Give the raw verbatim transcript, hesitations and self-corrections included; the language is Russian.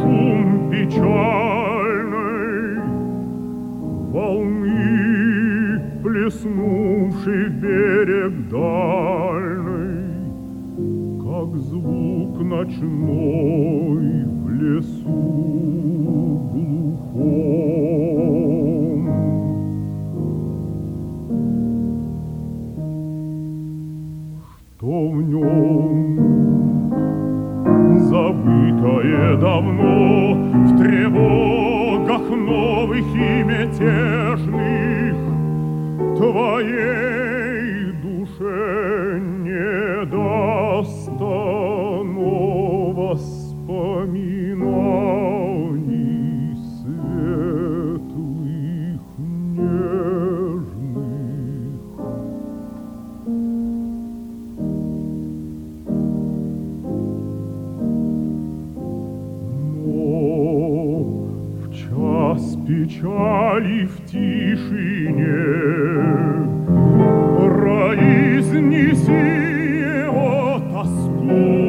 шум печальной волны, плеснувший в берег дальний, как звук ночной в лесу глухом. Что в нем забытое давно, в тревогах новых и мятежных, твоей душе не даст оно воспоминаний светлых, нежных. Печали в тишине произнеси его тоску.